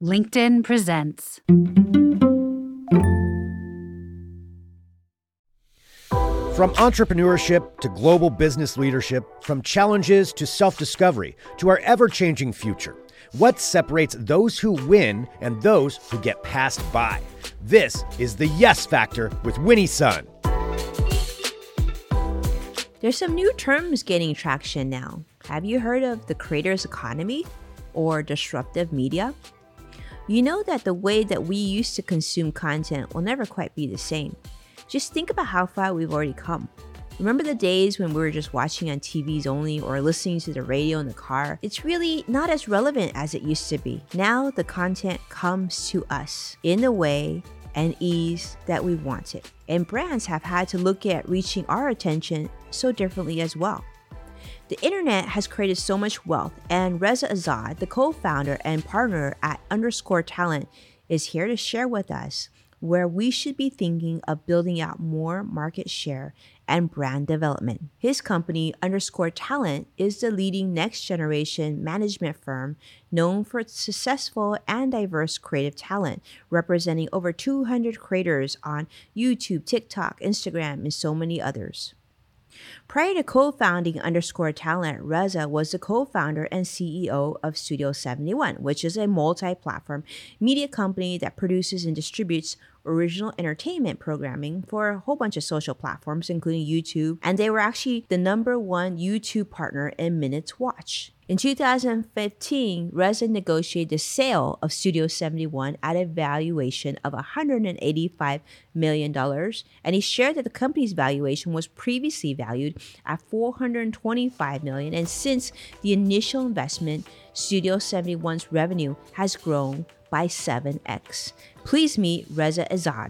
LinkedIn presents. From entrepreneurship to global business leadership, from challenges to self-discovery to our ever-changing future, what separates those who win and those who get passed by? This is the Yes Factor with Winnie Sun. There's some new terms gaining traction now. Have you heard of the creator's economy or disruptive media? You know that the way that we used to consume content will never quite be the same. Just think about how far we've already come. Remember the days when we were just watching on TVs only or listening to the radio in the car? It's really not as relevant as it used to be. Now the content comes to us in the way and ease that we want it. And brands have had to look at reaching our attention so differently as well. The internet has created so much wealth, and Reza Azad, the co-founder and partner at Underscore Talent, is here to share with us where we should be thinking of building out more market share and brand development. His company, Underscore Talent, is the leading next-generation management firm known for its successful and diverse creative talent, representing over 200 creators on YouTube, TikTok, Instagram, and so many others. Prior to co-founding Underscore Talent, Reza was the co-founder and CEO of Studio 71, which is a multi-platform media company that produces and distributes original entertainment programming for a whole bunch of social platforms, including YouTube, and they were actually the #1 YouTube partner in Minutes Watch. In 2015, Reza negotiated the sale of Studio 71 at a valuation of $185 million, and he shared that the company's valuation was previously valued at $425 million, and since the initial investment, Studio 71's revenue has grown by 7x. Please meet Reza Azad.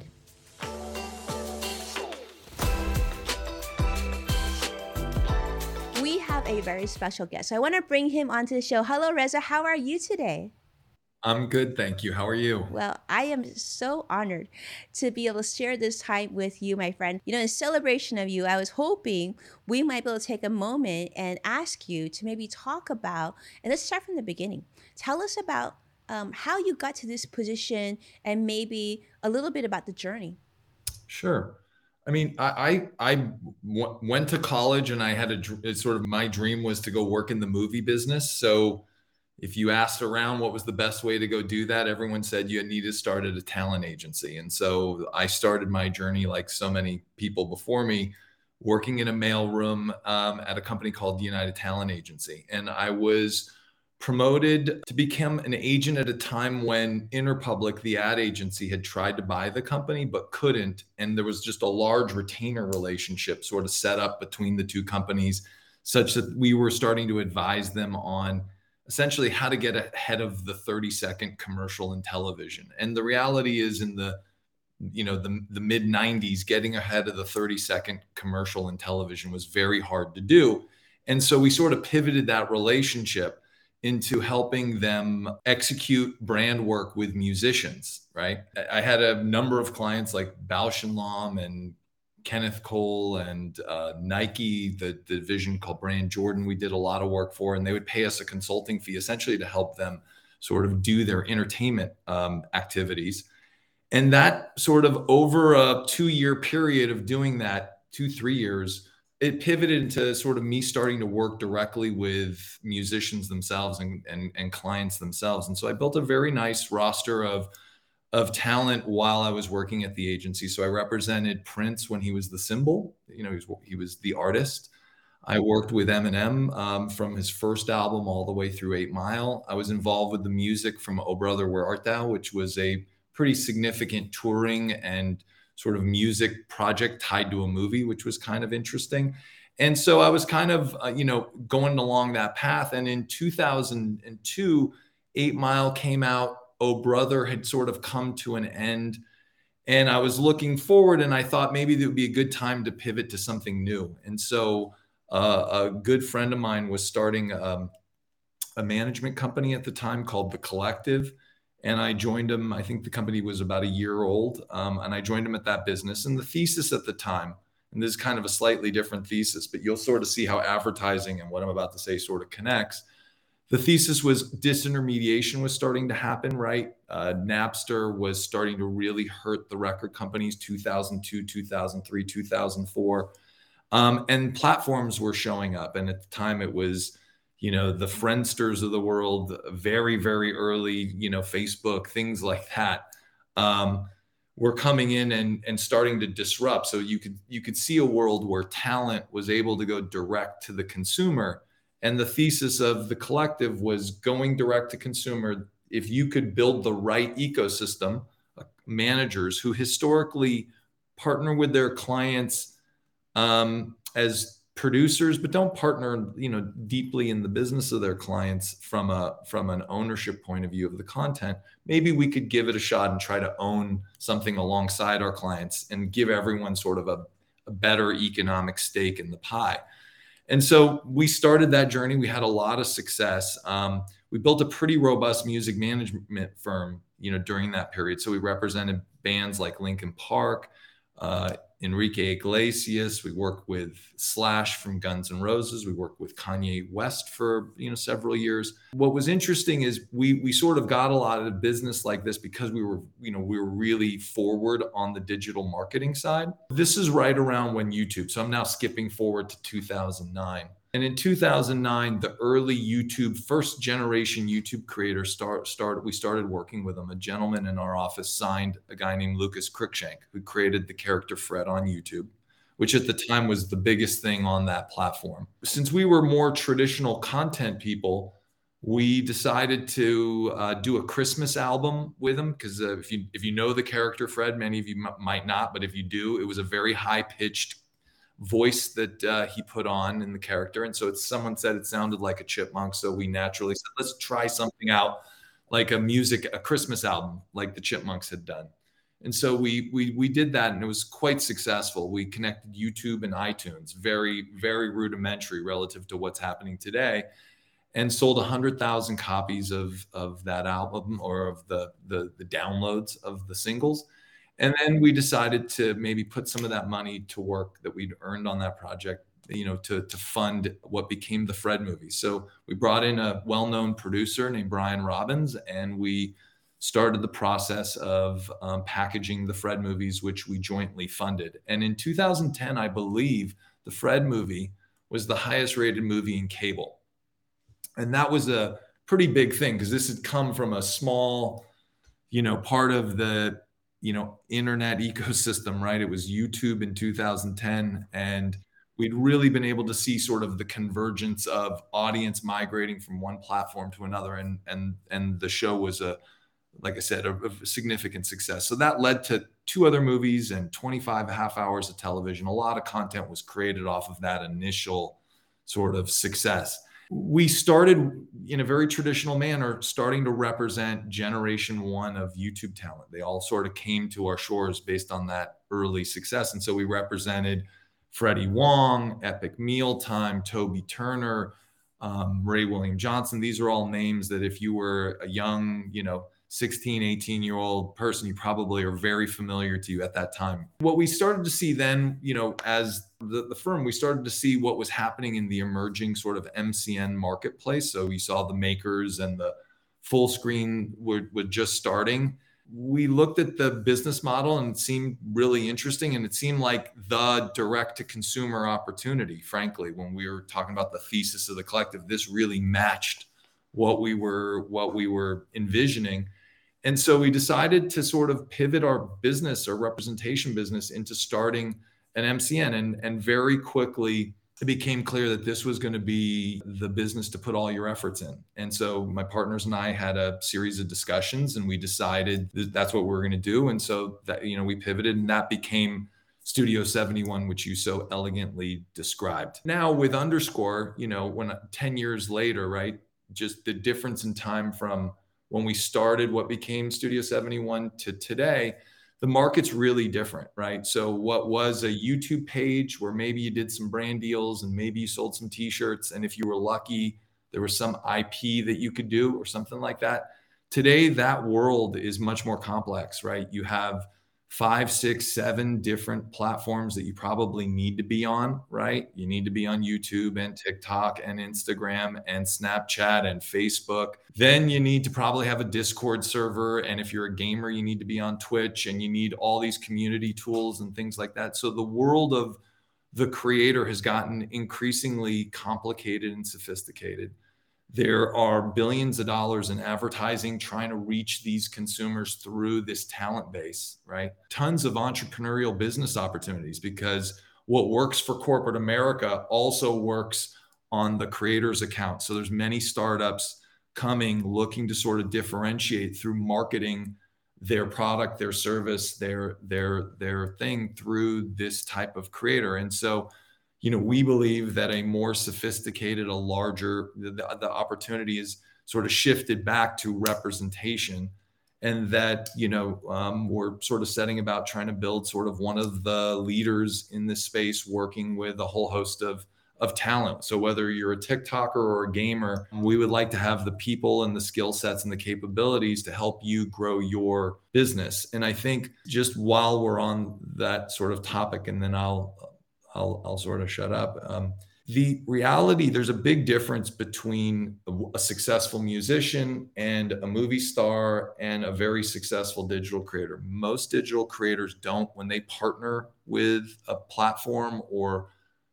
We have a very special guest, so I want to bring him onto the show. Hello, Reza. How are you today? I'm good, thank you. How are you? Well, I am so honored to be able to share this time with you, my friend. You know, in celebration of you, I was hoping we might be able to take a moment and ask you to maybe talk about, and let's start from the beginning. Tell us about how you got to this position and maybe a little bit about the journey. Sure. I mean, I went to college and I had it's sort of my dream was to go work in the movie business. So if you asked around what was the best way to go do that, everyone said you need to start at a talent agency. And so I started my journey, like so many people before me, working in a mailroom at a company called the United Talent Agency. And I was promoted to become an agent at a time when Interpublic, the ad agency, had tried to buy the company but couldn't. And there was just a large retainer relationship sort of set up between the two companies, such that we were starting to advise them on essentially how to get ahead of the 30-second commercial in television. And the reality is, in the mid 90s, getting ahead of the 30-second commercial in television was very hard to do. And so we sort of pivoted that relationship into helping them execute brand work with musicians, right? I had a number of clients like Bausch & Lomb and Kenneth Cole and Nike, the division called Brand Jordan, we did a lot of work for, and they would pay us a consulting fee essentially to help them sort of do their entertainment activities. And that sort of over a 2-year period of doing that, 2-3 years, it pivoted into sort of me starting to work directly with musicians themselves and clients themselves. And so I built a very nice roster of talent while I was working at the agency. So I represented Prince when he was the symbol, he was the artist. I worked with Eminem from his first album all the way through 8 Mile. I was involved with the music from Oh Brother, Where Art Thou, which was a pretty significant touring and sort of music project tied to a movie, which was kind of interesting. And so I was kind of, going along that path. And in 2002, 8 Mile came out. Oh Brother had sort of come to an end. And I was looking forward and I thought maybe it would be a good time to pivot to something new. And so a good friend of mine was starting a management company at the time called The Collective. And I joined him. I think the company was about a year old. And I joined him at that business. And the thesis at the time, and this is kind of a slightly different thesis, but you'll sort of see how advertising and what I'm about to say sort of connects. The thesis was disintermediation was starting to happen, right? Napster was starting to really hurt the record companies, 2002, 2003, 2004. And platforms were showing up. And at the time it was, the Friendsters of the world, very, very early, Facebook, things like that, were coming in and starting to disrupt. So you could see a world where talent was able to go direct to the consumer. And the thesis of the collective was going direct to consumer. If you could build the right ecosystem, managers who historically partner with their clients as producers, but don't partner, deeply in the business of their clients from an ownership point of view of the content. Maybe we could give it a shot and try to own something alongside our clients and give everyone sort of a better economic stake in the pie. And so we started that journey. We had a lot of success. We built a pretty robust music management firm, during that period. So we represented bands like Linkin Park, Enrique Iglesias. We worked with Slash from Guns N' Roses. We worked with Kanye West for several years. What was interesting is we sort of got a lot of business like this because we were really forward on the digital marketing side. This is right around when YouTube. So I'm now skipping forward to 2009. And in 2009, the early YouTube, first generation YouTube creators we started working with them. A gentleman in our office signed a guy named Lucas Cruikshank, who created the character Fred on YouTube, which at the time was the biggest thing on that platform. Since we were more traditional content people, we decided to do a Christmas album with him because if you know the character Fred, many of you might not, but if you do, it was a very high-pitched voice that he put on in the character. And so someone said it sounded like a chipmunk. So we naturally said, let's try something out like a Christmas album, like the Chipmunks had done. And so we did that, and it was quite successful. We connected YouTube and iTunes, very, very rudimentary relative to what's happening today, and sold 100,000 copies of that album, or of the downloads of the singles. And then we decided to maybe put some of that money to work that we'd earned on that project, to fund what became the Fred movies. So we brought in a well-known producer named Brian Robbins, and we started the process of packaging the Fred movies, which we jointly funded. And in 2010, I believe the Fred movie was the highest rated movie in cable. And that was a pretty big thing because this had come from a small, part of the internet ecosystem, right? It was YouTube in 2010. And we'd really been able to see sort of the convergence of audience migrating from one platform to another. And the show was like I said, a significant success. So that led to 2 other movies and 25 half hours of television. A lot of content was created off of that initial sort of success. We started in a very traditional manner, starting to represent generation 1 of YouTube talent. They all sort of came to our shores based on that early success. And so we represented Freddie Wong, Epic Mealtime, Toby Turner, Ray William Johnson. These are all names that if you were a young, 16, 18-year-old person, you probably are very familiar to you at that time. What we started to see then, as the firm, we started to see what was happening in the emerging sort of MCN marketplace. So we saw the makers and the full screen were just starting. We looked at the business model and it seemed really interesting. And it seemed like the direct to consumer opportunity, frankly, when we were talking about the thesis of the collective, this really matched what we were envisioning. And so we decided to sort of pivot our business, our representation business, into starting an MCN. And very quickly, it became clear that this was going to be the business to put all your efforts in. And so my partners and I had a series of discussions, and we decided that that's what we're going to do. And so that, we pivoted, and that became Studio 71, which you so elegantly described. Now with Underscore, when 10 years later, right, just the difference in time from when we started what became Studio 71 to today, the market's really different, right? So what was a YouTube page where maybe you did some brand deals and maybe you sold some t-shirts, and if you were lucky, there was some IP that you could do or something like that. Today, that world is much more complex, right? You have 5, 6, 7 different platforms that you probably need to be on, right? You need to be on YouTube and TikTok and Instagram and Snapchat and Facebook. Then you need to probably have a Discord server. And if you're a gamer, you need to be on Twitch, and you need all these community tools and things like that. So the world of the creator has gotten increasingly complicated and sophisticated. There are billions of dollars in advertising trying to reach these consumers through this talent base, right? Tons of entrepreneurial business opportunities, because what works for corporate America also works on the creator's account. So there's many startups coming looking to sort of differentiate through marketing their product, their service, their thing through this type of creator. And so, we believe that a more sophisticated, a larger, the opportunity is sort of shifted back to representation, and that, we're sort of setting about trying to build sort of one of the leaders in this space, working with a whole host of talent. So whether you're a TikToker or a gamer, we would like to have the people and the skill sets and the capabilities to help you grow your business. And I think, just while we're on that sort of topic, and then I'll sort of shut up. The reality, there's a big difference between a successful musician and a movie star and a very successful digital creator. Most digital creators don't, when they partner with a platform or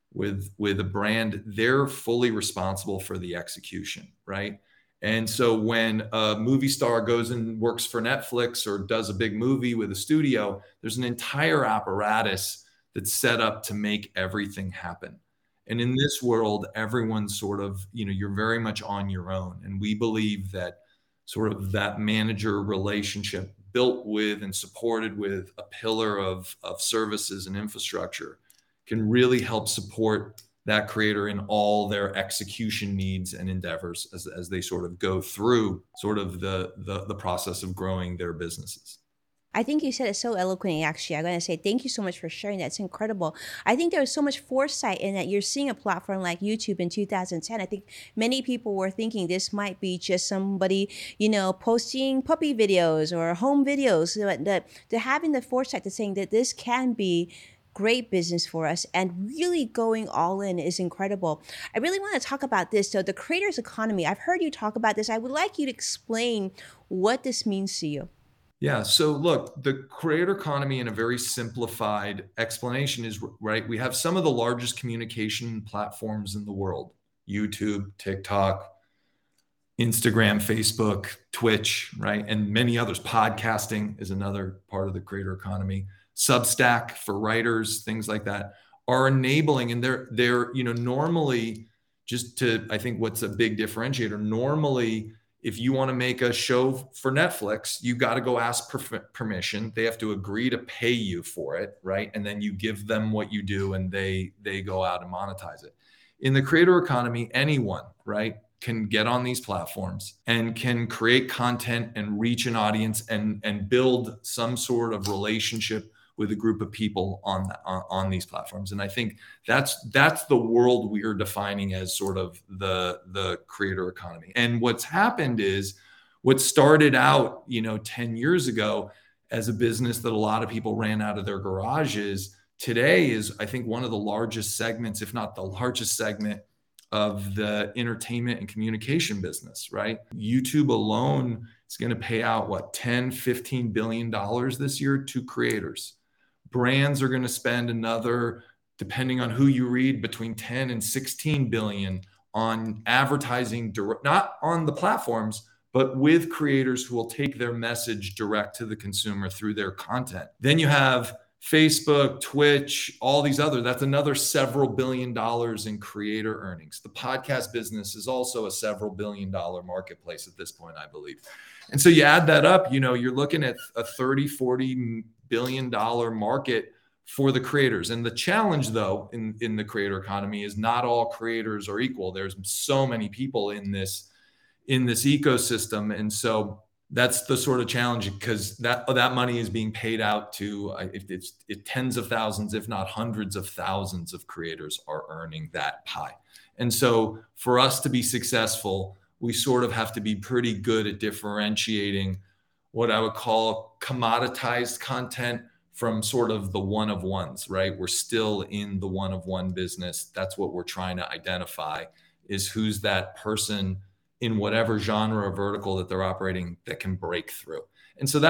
with a brand, they're fully responsible for the execution, right? And so when a movie star goes and works for Netflix or does a big movie with a studio, there's an entire apparatus that's set up to make everything happen. And in this world, everyone's sort of, you're very much on your own. And we believe that sort of that manager relationship, built with and supported with a pillar of services and infrastructure, can really help support that creator in all their execution needs and endeavors as they sort of go through sort of the process of growing their businesses. I think you said it so eloquently, actually. I'm going to say thank you so much for sharing that. It's incredible. I think there was so much foresight in that. You're seeing a platform like YouTube in 2010. I think many people were thinking this might be just somebody, posting puppy videos or home videos. That having the foresight to saying that this can be great business for us and really going all in is incredible. I really want to talk about this. So the creator's economy, I've heard you talk about this. I would like you to explain what this means to you. Yeah. So look, the creator economy in a very simplified explanation is, right, we have some of the largest communication platforms in the world: YouTube, TikTok, Instagram, Facebook, Twitch, right? And many others. Podcasting is another part of the creator economy. Substack for writers, things like that, are enabling. And they're normally, just to, I think what's a big differentiator, normally, if you want to make a show for Netflix, you got to go ask permission. They have to agree to pay you for it, right? And then you give them what you do, and they go out and monetize it. In the creator economy, anyone, right, can get on these platforms and can create content and reach an audience and build some sort of relationship with a group of people on these platforms. And I think that's the world we are defining as sort of the creator economy. And what's happened is, what started out 10 years ago as a business that a lot of people ran out of their garages, today is, I think, one of the largest segments, if not the largest segment, of the entertainment and communication business, right? YouTube alone is going to pay out $10-15 billion this year to creators. Brands are going to spend another, depending on who you read, between 10 and 16 billion on advertising, not on the platforms, but with creators who will take their message direct to the consumer through their content. Then you have Facebook, Twitch, all these other, that's another several $billion in creator earnings. The podcast business is also a several $1 billion marketplace at this point, I believe. And so you add that up, you're looking at a $30-40 billion market for the creators. And the challenge, though, in the creator economy is not all creators are equal. There's so many people in this ecosystem. And so that's the sort of challenge, because that money is being paid out to it's tens of thousands, if not hundreds of thousands of creators are earning that pie. And so for us to be successful, we sort of have to be pretty good at differentiating what I would call commoditized content from sort of the one of ones, right? We're still in the one of one business. That's what we're trying to identify, is who's that person in whatever genre or vertical that they're operating that can break through. And so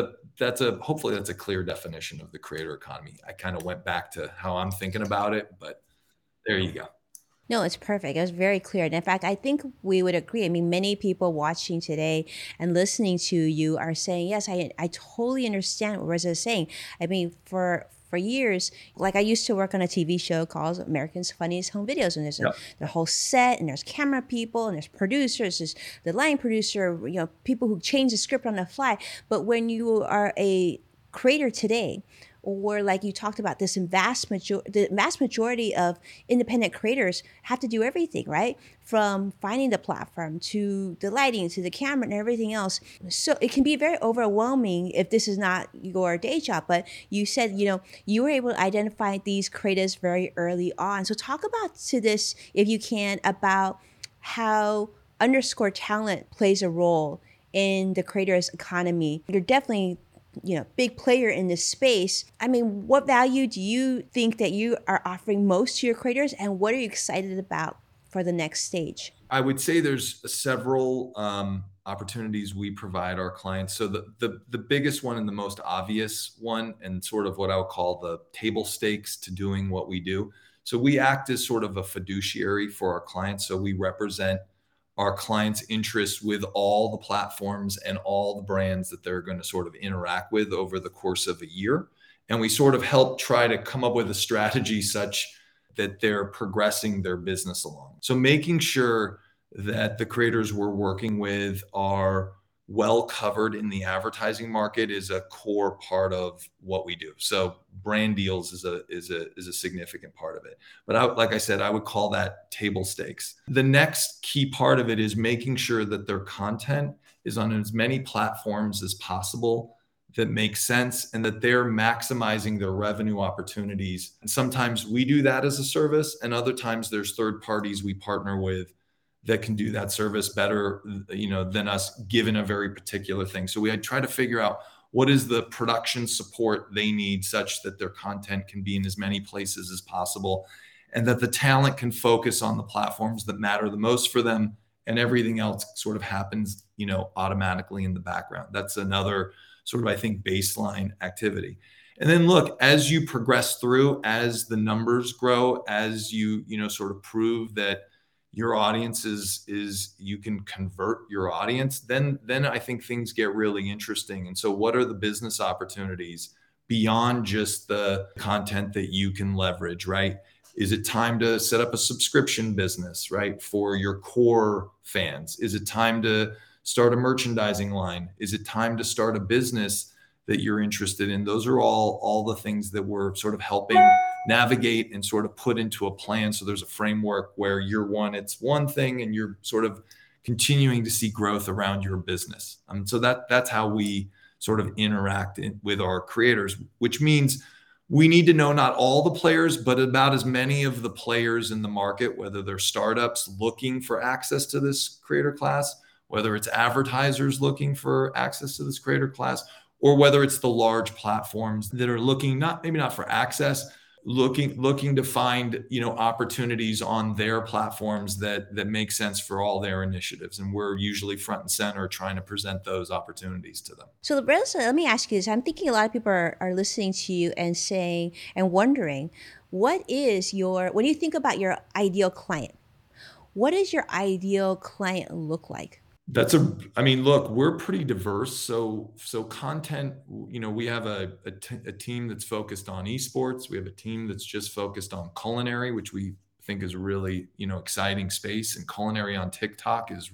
hopefully that's a clear definition of the creator economy. I kind of went back to how I'm thinking about it, but there you go. No, it's perfect. It was very clear. And in fact, I think we would agree. I mean, many people watching today and listening to you are saying, yes, I totally understand what Reza is saying. I mean, for years, like I used to work on a TV show called America's Funniest Home Videos, and there's the whole set, and there's camera people, and there's producers, there's the line producer, people who change the script on the fly. But when you are a creator today, or like you talked about, the vast majority of independent creators have to do everything, right? From finding the platform to the lighting to the camera and everything else. So it can be very overwhelming if this is not your day job. But you said, you were able to identify these creatives very early on. So talk about to this, if you can, about how underscore talent plays a role in the creators economy. You're definitely big player in this space. I mean, what value do you think that you are offering most to your creators, and what are you excited about for the next stage? I would say there's several opportunities we provide our clients. So the biggest one and the most obvious one, and sort of what I would call the table stakes to doing what we do. So we act as sort of a fiduciary for our clients. So we represent our clients' interests with all the platforms and all the brands that they're going to sort of interact with over the course of a year. And we sort of help try to come up with a strategy such that they're progressing their business along. So making sure that the creators we're working with are well covered in the advertising market is a core part of what we do. So brand deals is a significant part of it. But like I said, I would call that table stakes. The next key part of it is making sure that their content is on as many platforms as possible that make sense, and that they're maximizing their revenue opportunities. And sometimes we do that as a service, and other times there's third parties we partner with that can do that service better, than us, given a very particular thing. So we try to figure out what is the production support they need such that their content can be in as many places as possible, and that the talent can focus on the platforms that matter the most for them, and everything else sort of happens, automatically in the background. That's another sort of, I think, baseline activity. And then look, as you progress through, as the numbers grow, as you, sort of prove that your audience is you can convert your audience, then I think things get really interesting. And so what are the business opportunities beyond just the content that you can leverage, right? Is it time to set up a subscription business, right, for your core fans? Is it time to start a merchandising line? Is it time to start a business that you're interested in? Those are all the things that we're sort of helping navigate and sort of put into a plan. So there's a framework where year one, it's one thing, and you're sort of continuing to see growth around your business. So that's how we sort of interact with our creators, which means we need to know not all the players, but about as many of the players in the market, whether they're startups looking for access to this creator class, whether it's advertisers looking for access to this creator class, or whether it's the large platforms that are looking, maybe not for access, looking to find, opportunities on their platforms that make sense for all their initiatives. And we're usually front and center trying to present those opportunities to them. So Reza, let me ask you this. I'm thinking a lot of people are listening to you and saying and wondering, when you think about your ideal client, what does your ideal client look like? Look, we're pretty diverse. So content, we have a team that's focused on esports. We have a team that's just focused on culinary, which we think is a really, exciting space. And culinary on TikTok is,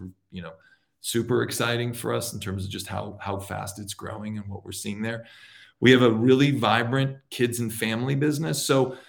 super exciting for us in terms of just how fast it's growing and what we're seeing there. We have a really vibrant kids and family business.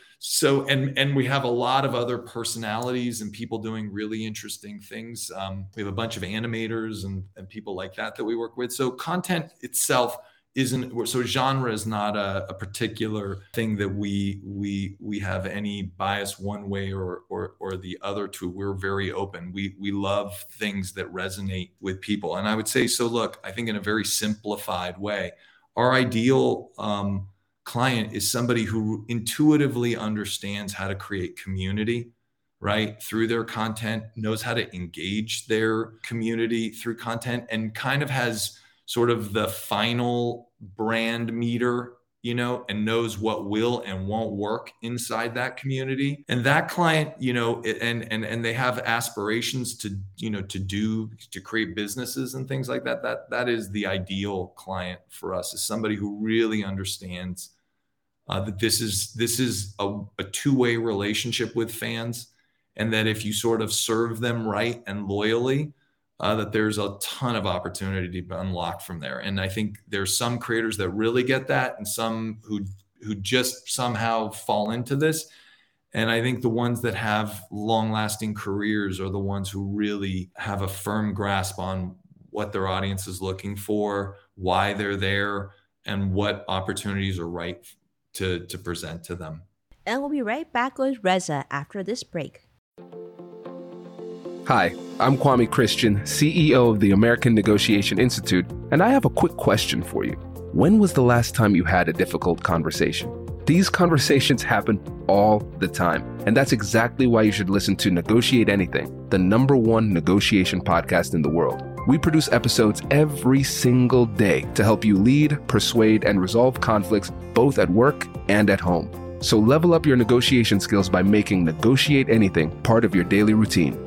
And we have a lot of other personalities and people doing really interesting things. We have a bunch of animators and people like that we work with. So content itself genre is not a particular thing that we have any bias one way or the other to. We're very open. We love things that resonate with people. And I would say, so look, I think in a very simplified way, our ideal client is somebody who intuitively understands how to create community, right, through their content, knows how to engage their community through content, and kind of has sort of the final brand meter, and knows what will and won't work inside that community. And that client, and they have aspirations to create businesses and things like that. That is the ideal client for us, is somebody who really understands that this is a two-way relationship with fans, and that if you sort of serve them right and loyally, that there's a ton of opportunity to be unlocked from there. And I think there's some creators that really get that, and some who just somehow fall into this. And I think the ones that have long-lasting careers are the ones who really have a firm grasp on what their audience is looking for, why they're there, and what opportunities are right to present to them. And we'll be right back with Reza after this break. Hi, I'm Kwame Christian, CEO of the American Negotiation Institute, and I have a quick question for you. When was the last time you had a difficult conversation? These conversations happen all the time, and that's exactly why you should listen to Negotiate Anything, the #1 negotiation podcast in the world. We produce episodes every single day to help you lead, persuade, and resolve conflicts both at work and at home. So level up your negotiation skills by making Negotiate Anything part of your daily routine.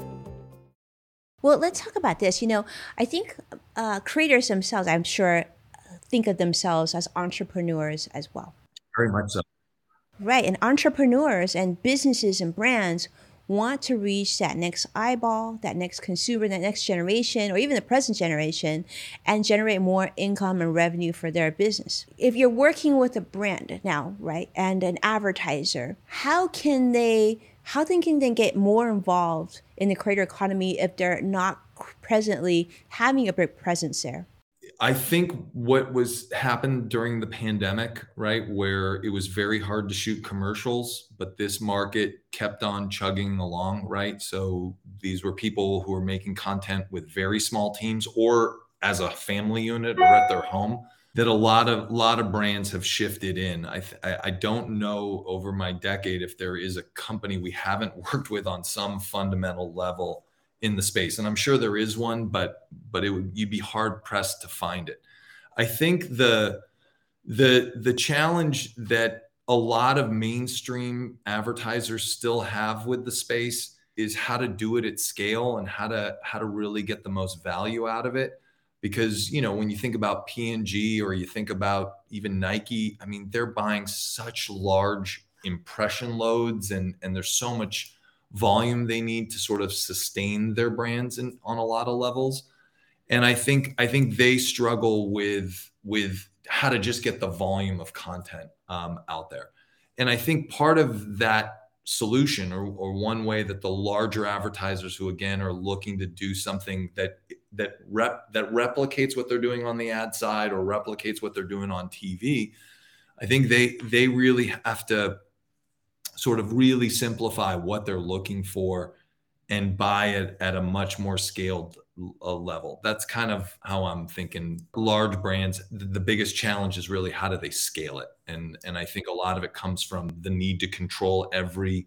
Well, let's talk about this. I think creators themselves, I'm sure, think of themselves as entrepreneurs as well. Very much so. Right. And entrepreneurs and businesses and brands want to reach that next eyeball, that next consumer, that next generation, or even the present generation, and generate more income and revenue for their business. If you're working with a brand now, right, and an advertiser, how can they get more involved in the creator economy if they're not presently having a big presence there? I think what happened during the pandemic, right, where it was very hard to shoot commercials, but this market kept on chugging along, right? So these were people who were making content with very small teams or as a family unit or at their home, that a lot of brands have shifted in. I don't know over my decade if there is a company we haven't worked with on some fundamental level in the space. And I'm sure there is one, but you'd be hard pressed to find it. I think the challenge that a lot of mainstream advertisers still have with the space is how to do it at scale and how to really get the most value out of it. Because, when you think about P&G or you think about even Nike, I mean, they're buying such large impression loads and there's so much volume they need to sort of sustain their brands on a lot of levels. And I think they struggle with how to just get the volume of content out there. And I think part of that solution or one way that the larger advertisers who again are looking to do something that replicates what they're doing on the ad side or replicates what they're doing on TV, I think they really have to sort of really simplify what they're looking for and buy it at a much more scaled level. That's kind of how I'm thinking. Large brands, the biggest challenge is really how do they scale it? And I think a lot of it comes from the need to control every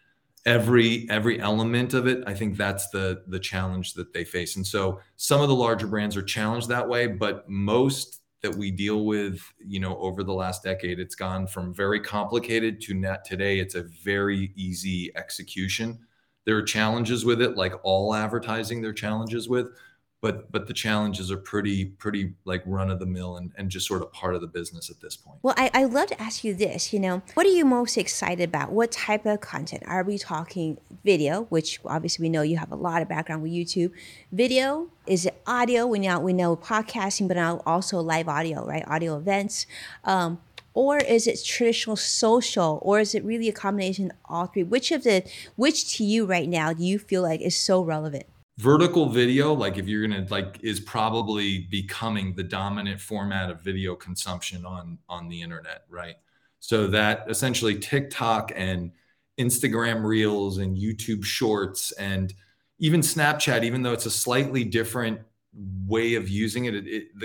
element of it. I think that's the challenge that they face. And so some of the larger brands are challenged that way, but most that we deal with, over the last decade, it's gone from very complicated to net today. It's a very easy execution. There are challenges with it, like all advertising, there are challenges with, but the challenges are pretty like run of the mill and just sort of part of the business at this point. Well, I'd love to ask you this, what are you most excited about? What type of content? Are we talking video, which obviously we know you have a lot of background with YouTube. Video, is it audio? We know podcasting, but now also live audio, right? Audio events. Or is it traditional social, or is it really a combination of all three? Which to you right now do you feel like is so relevant? Vertical video, like if you're gonna is probably becoming the dominant format of video consumption on the internet, right? So that essentially TikTok and Instagram Reels and YouTube Shorts and even Snapchat, even though it's a slightly different way of using it,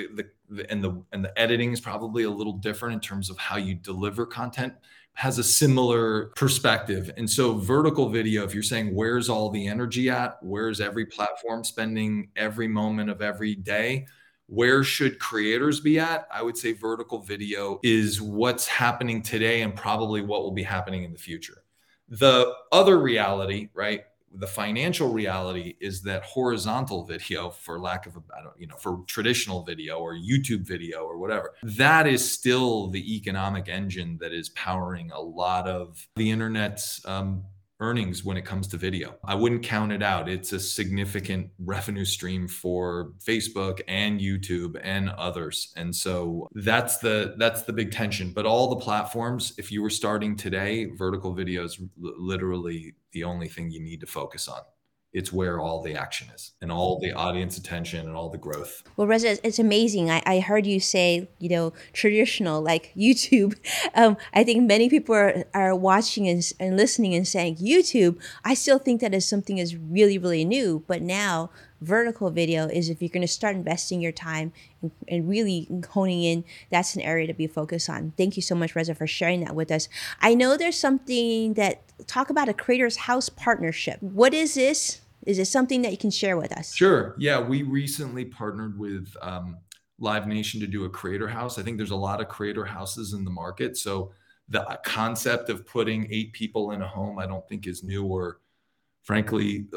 the editing is probably a little different in terms of how you deliver content, has a similar perspective. And so vertical video, if you're saying where's all the energy at, where's every platform spending every moment of every day, where should creators be at? I would say vertical video is what's happening today and probably what will be happening in the future. The other reality, right? The financial reality is that horizontal video, for lack of for traditional video or YouTube video or whatever, that is still the economic engine that is powering a lot of the internet's earnings when it comes to video. I wouldn't count it out. It's a significant revenue stream for Facebook and YouTube and others. And so that's the big tension. But all the platforms, if you were starting today, vertical video is literally the only thing you need to focus on. It's where all the action is and all the audience attention and all the growth. Well, Reza, it's amazing. I heard you say, traditional, like YouTube. I think many people are watching and listening and saying, YouTube, I still think that is something is really, really new. But now vertical video is, if you're going to start investing your time and really honing in, that's an area to be focused on. Thank you so much, Reza, for sharing that with us. I know there's something talk about a Creators House partnership. What is this? Is it something that you can share with us? Sure. Yeah, we recently partnered with Live Nation to do a creator house. I think there's a lot of creator houses in the market. So the concept of putting 8 people in a home, I don't think is new or frankly,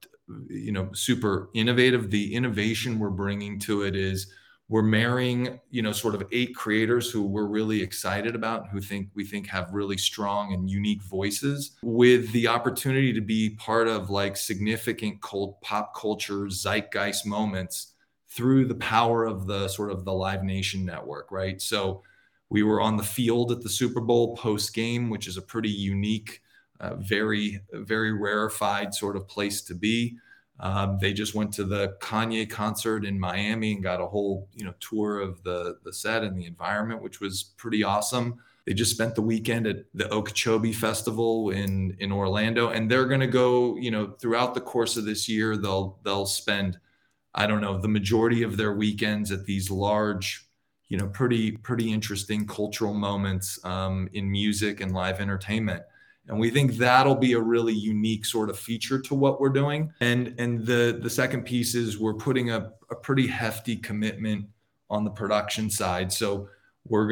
super innovative. The innovation we're bringing to it is we're marrying, sort of 8 creators who we're really excited about, who we think have really strong and unique voices, with the opportunity to be part of like significant pop culture zeitgeist moments through the power of the sort of the Live Nation network, right? So we were on the field at the Super Bowl post game, which is a pretty unique, very, very rarefied sort of place to be. They just went to the Kanye concert in Miami and got a whole, tour of the set and the environment, which was pretty awesome. They just spent the weekend at the Okeechobee Festival in Orlando, and they're going to go, throughout the course of this year, they'll spend, I don't know, the majority of their weekends at these large, pretty interesting cultural moments in music and live entertainment. And we think that'll be a really unique sort of feature to what we're doing. And the second piece is we're putting a pretty hefty commitment on the production side. So we're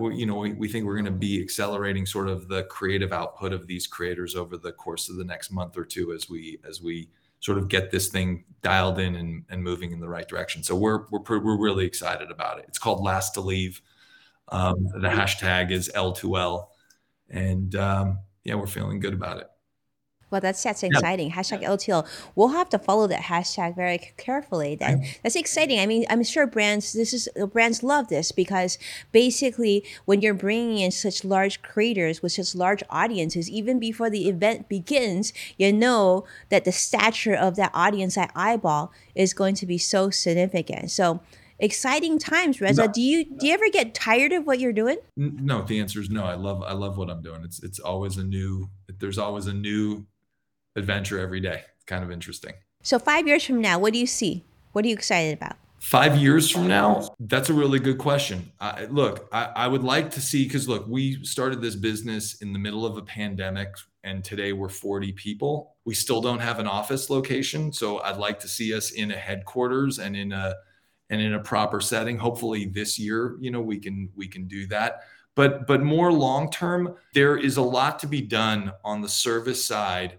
we think we're gonna be accelerating sort of the creative output of these creators over the course of the next month or two as we sort of get this thing dialed in and moving in the right direction. So we're really excited about it. It's called Last to Leave. The hashtag is L2L, and we're feeling good about it. Well, that's exciting. Hashtag LTL. We'll have to follow that hashtag very carefully. That's exciting. I mean, I'm sure brands love this, because basically when you're bringing in such large creators with such large audiences, even before the event begins, you know that the stature of that audience, that eyeball, is going to be so significant. So exciting times, Reza. No. Do you ever get tired of what you're doing? No, the answer is no. I love what I'm doing. It's always there's always a new adventure every day. It's kind of interesting. So 5 years from now, what do you see? What are you excited about? 5 years from now? That's a really good question. I would like to see, because we started this business in the middle of a pandemic, and today we're 40 people. We still don't have an office location. So I'd like to see us in a headquarters and in a proper setting. Hopefully this year, we can do that. But more long term, there is a lot to be done on the service side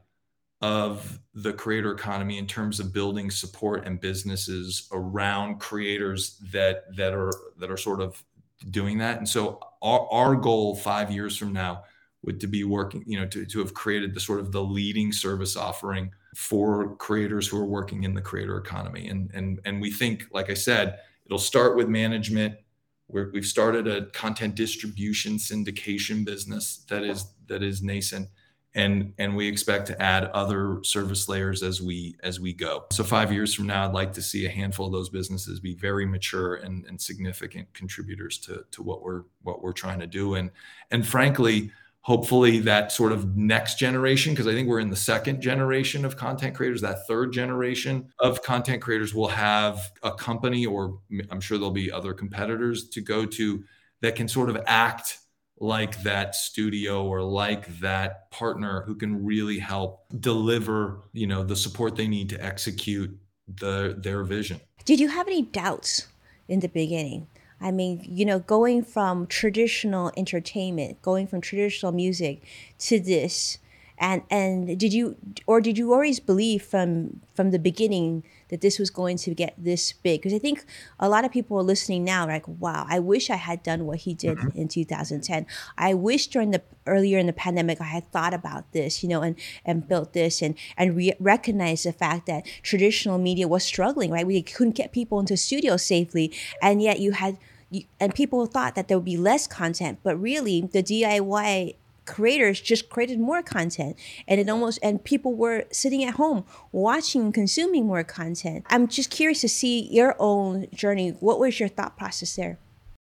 of the creator economy in terms of building support and businesses around creators that are sort of doing that. And so our goal 5 years from now would to be working, to have created the sort of the leading service offering for creators who are working in the creator economy. And we think, like I said, it'll start with management. We've started a content distribution syndication business that is nascent. And we expect to add other service layers as we go. So 5 years from now, I'd like to see a handful of those businesses be very mature and significant contributors to what we're trying to do. And frankly, hopefully that sort of next generation, because I think we're in the second generation of content creators, that third generation of content creators will have a company, or I'm sure there'll be other competitors to go to that can sort of act like that studio or like that partner who can really help deliver, the support they need to execute their vision. Did you have any doubts in the beginning? I mean, going from traditional entertainment, going from traditional music to this, and did you always believe from the beginning that this was going to get this big? Because I think a lot of people are listening now, like, wow, I wish I had done what he did in 2010. I wish earlier in the pandemic I had thought about this, and built this and recognized the fact that traditional media was struggling, right? We couldn't get people into studios safely, and yet and people thought that there would be less content, but really the DIY creators just created more content, and people were sitting at home watching and consuming more content. I'm just curious to see your own journey. What was your thought process there?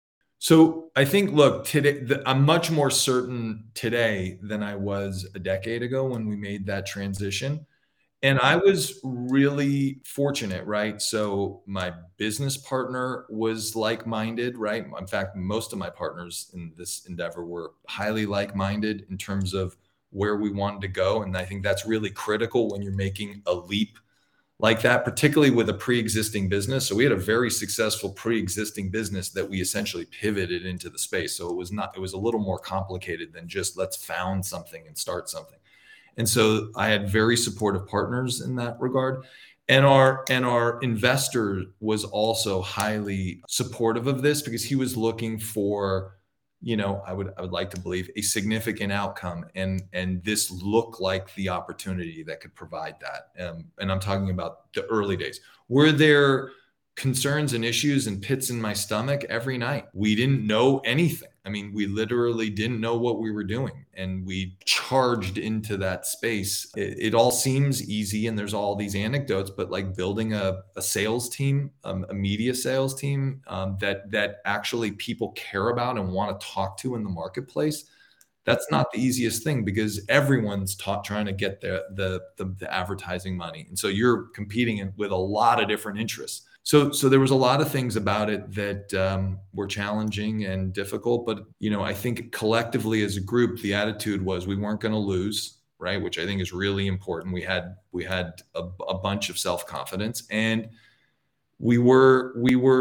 So I think, look, today I'm much more certain today than I was a decade ago when we made that transition. And I was really fortunate, right? So my business partner was like-minded, right? In fact, most of my partners in this endeavor were highly like-minded in terms of where we wanted to go. And I think that's really critical when you're making a leap like that, particularly with a pre-existing business. So we had a very successful pre-existing business that we essentially pivoted into the space. So it was a little more complicated than just let's found something and start something. And so I had very supportive partners in that regard. And our investor was also highly supportive of this because he was looking for, I would like to believe, a significant outcome. And this looked like the opportunity that could provide that. And I'm talking about the early days. Were there concerns and issues and pits in my stomach every night? We didn't know anything. I mean, we literally didn't know what we were doing, and we charged into that space. It all seems easy, and there's all these anecdotes, but like building a sales team, a media sales team that actually people care about and want to talk to in the marketplace, that's not the easiest thing because everyone's trying to get the advertising money, and so you're competing with a lot of different interests. So there was a lot of things about it that were challenging and difficult, but I think collectively as a group, the attitude was we weren't going to lose, right? Which I think is really important. We had a bunch of self-confidence, and we weren't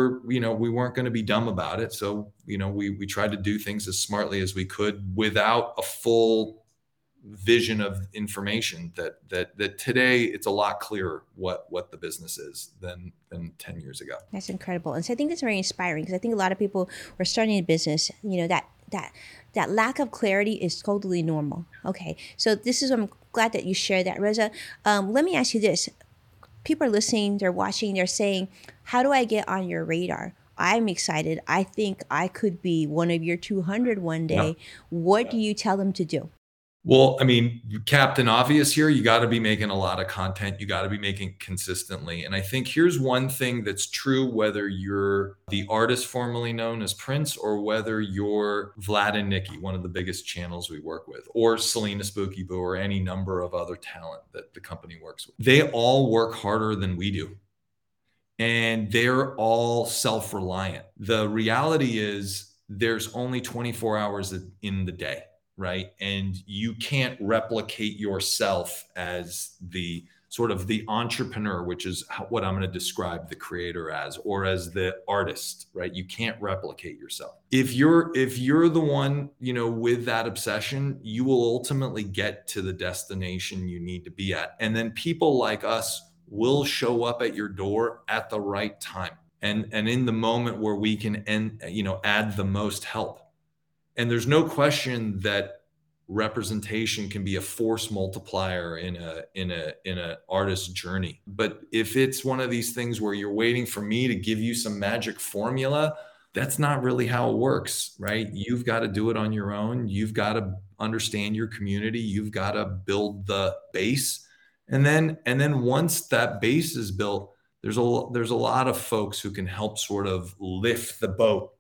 going to be dumb about it. So we tried to do things as smartly as we could without a full vision of information that today it's a lot clearer what the business is than 10 years ago. That's incredible. And so I think that's very inspiring because I think a lot of people who are starting a business, that lack of clarity is totally normal. Okay. So I'm glad that you shared that. Reza, let me ask you this. People are listening, they're watching, they're saying, how do I get on your radar? I'm excited. I think I could be one of your 200 one day. Yeah. What do you tell them to do? Well, I mean, Captain Obvious here, you got to be making a lot of content. You got to be making consistently. And I think here's one thing that's true, whether you're the artist formerly known as Prince or whether you're Vlad and Nikki, one of the biggest channels we work with, or Selena Spooky Boo, or any number of other talent that the company works with. They all work harder than we do. And they're all self-reliant. The reality is there's only 24 hours in the day. Right. And you can't replicate yourself as the sort of the entrepreneur, which is what I'm going to describe the creator as, or as the artist, right? You can't replicate yourself. If you're the one, with that obsession, you will ultimately get to the destination you need to be at. And then people like us will show up at your door at the right time. And in the moment where we can add the most help. And there's no question that representation can be a force multiplier in a artist's journey. But if it's one of these things where you're waiting for me to give you some magic formula, that's not really how it works, right? You've got to do it on your own. You've got to understand your community. You've got to build the base. And then once that base is built, there's a lot of folks who can help sort of lift the boat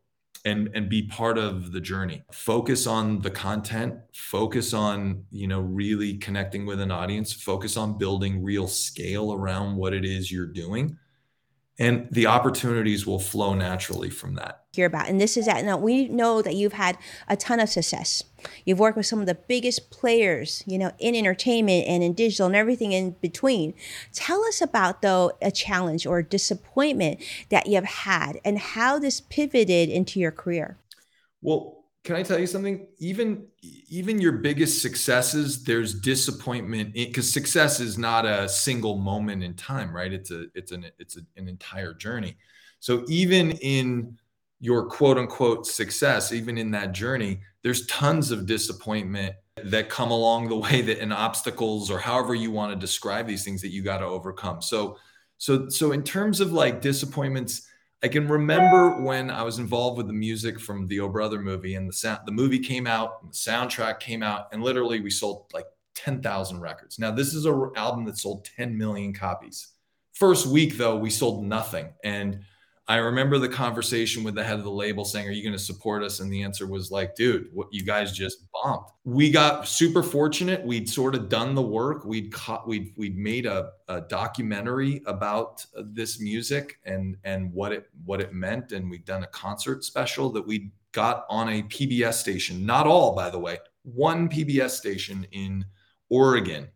and be part of the journey. Focus on the content, focus on, really connecting with an audience, focus on building real scale around what it is you're doing. And the opportunities will flow naturally from that. Hear about, and this is that. Now we know that you've had a ton of success. You've worked with some of the biggest players, in entertainment and in digital and everything in between. Tell us about, though, a challenge or disappointment that you've had and how this pivoted into your career. Well, can I tell you something? Even your biggest successes, there's disappointment, because success is not a single moment in time, right? It's an entire journey. So even in your quote unquote success, even in that journey, there's tons of disappointment that come along the way, that and obstacles, or however you want to describe these things, that you got to overcome. So in terms of like disappointments, I can remember when I was involved with the music from the Oh Brother movie, and the movie came out, and the soundtrack came out, and literally we sold like 10,000 records. Now, this is an album that sold 10 million copies. First week, though, we sold nothing. And I remember the conversation with the head of the label saying, "Are you going to support us?" And the answer was like, "Dude, what, you guys just bombed." We got super fortunate. We'd sort of done the work. We'd made a documentary about this music and what it meant. And we'd done a concert special that we got on a PBS station. Not all, by the way, one PBS station in Oregon.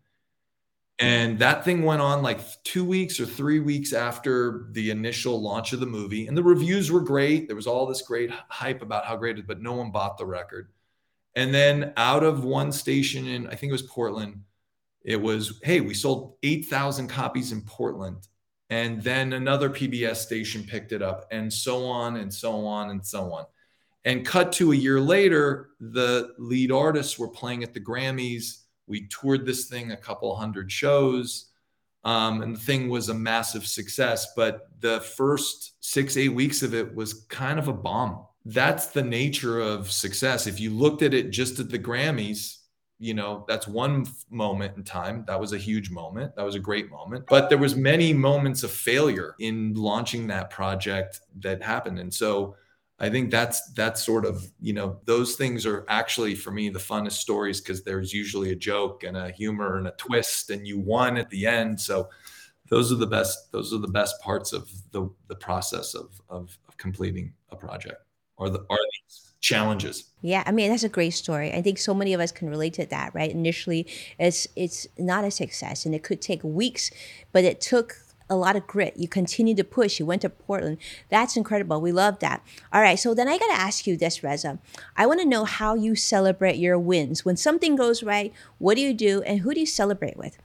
And that thing went on like 2 weeks or 3 weeks after the initial launch of the movie. And the reviews were great. There was all this great hype about how great it is, but no one bought the record. And then out of one station in, I think it was Portland, it was, "Hey, we sold 8,000 copies in Portland." And then another PBS station picked it up, and so on and so on and so on. And cut to a year later, the lead artists were playing at the Grammys. We toured this thing a couple hundred shows, and the thing was a massive success. But the first 6-8 weeks of it was kind of a bomb. That's the nature of success. If you looked at it just at the Grammys, that's one moment in time. That was a huge moment. That was a great moment. But there was many moments of failure in launching that project that happened. And so I think that's sort of, those things are actually, for me, the funnest stories, because there's usually a joke and a humor and a twist, and you won at the end. So those are the best parts of the process of completing a project, or these challenges. Yeah, I mean, that's a great story. I think so many of us can relate to that, right? Initially, it's not a success, and it could take weeks, but it took a lot of grit. You continue to push. You went to Portland. That's incredible. We love that. All right. So then I got to ask you this, Reza. I want to know how you celebrate your wins. When something goes right, what do you do, and who do you celebrate with?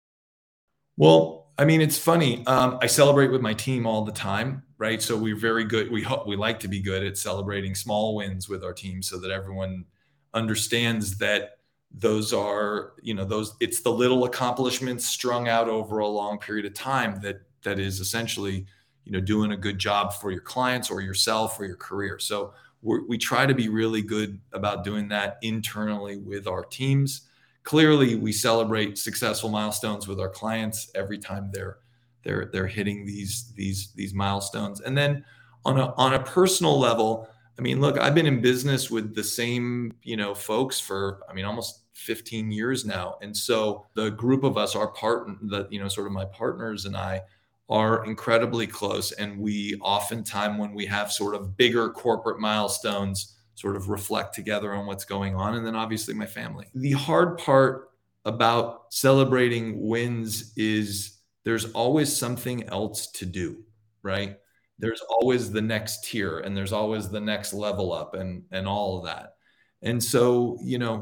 Well, I mean, it's funny. I celebrate with my team all the time, right? So we're very good. We like to be good at celebrating small wins with our team, so that everyone understands that those are, it's the little accomplishments strung out over a long period of time that is essentially, doing a good job for your clients or yourself or your career. So we try to be really good about doing that internally with our teams. Clearly, we celebrate successful milestones with our clients every time they're hitting these milestones. And then on a personal level, I mean, look, I've been in business with the same, folks for, almost 15 years now. And so the group of us, sort of my partners and I, are incredibly close. And we oftentimes, when we have sort of bigger corporate milestones, sort of reflect together on what's going on. And then obviously my family. The hard part about celebrating wins is there's always something else to do, right? There's always the next tier, and there's always the next level up, and all of that. And so,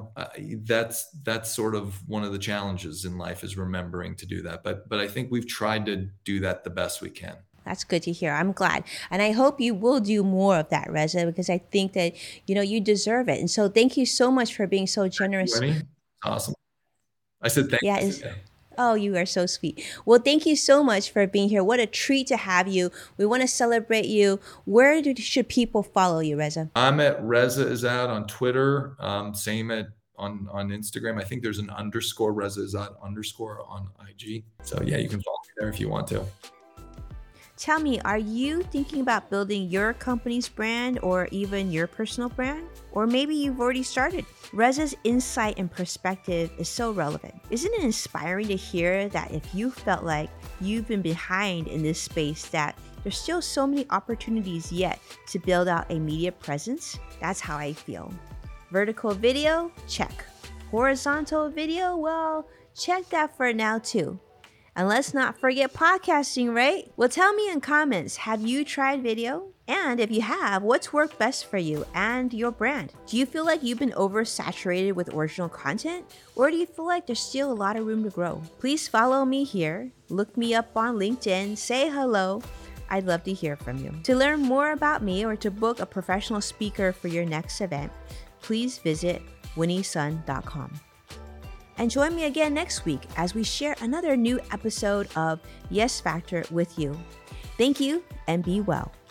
that's sort of one of the challenges in life, is remembering to do that. But I think we've tried to do that the best we can. That's good to hear. I'm glad. And I hope you will do more of that, Reza, because I think that, you deserve it. And so thank you so much for being so generous. Awesome. I said thank you. Oh, you are so sweet. Well, thank you so much for being here. What a treat to have you. We want to celebrate you. Where should people follow you, Reza? I'm at Reza Izad on Twitter. Same on Instagram. I think there's an _ Reza Izad _ on IG. So yeah, you can follow me there if you want to. Tell me, are you thinking about building your company's brand or even your personal brand? Or maybe you've already started. Reza's insight and perspective is so relevant. Isn't it inspiring to hear that if you felt like you've been behind in this space, that there's still so many opportunities yet to build out a media presence? That's how I feel. Vertical video? Check. Horizontal video? Well, check that for now too. And let's not forget podcasting, right? Well, tell me in comments, have you tried video? And if you have, what's worked best for you and your brand? Do you feel like you've been oversaturated with original content? Or do you feel like there's still a lot of room to grow? Please follow me here, look me up on LinkedIn, say hello. I'd love to hear from you. To learn more about me or to book a professional speaker for your next event, please visit winniesun.com. And join me again next week as we share another new episode of Yes Factor with you. Thank you and be well.